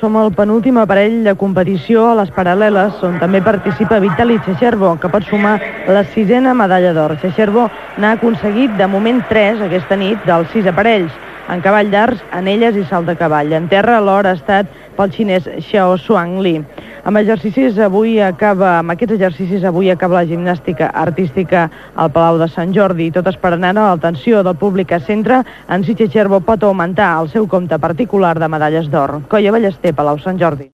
Som el penúltim aparell de competició a les paral·leles, on també participa Vitali Checcherbo, que pot sumar la 6a medalla d'or. Checcherbo n'ha aconseguit de moment 3 aquesta nit dels 6 aparells, en cavall d'arts, anelles i salt de cavall. En terra l'or ha estat pel xinès Xiao Xuanli. Amb aquests exercicis avui acaba la gimnàstica artística al Palau de Sant Jordi, tot esperant ara l'atenció del públic a centre en si Checcherbo pot augmentar el seu compte particular de medalles d'or. Coia Ballester, Palau Sant Jordi.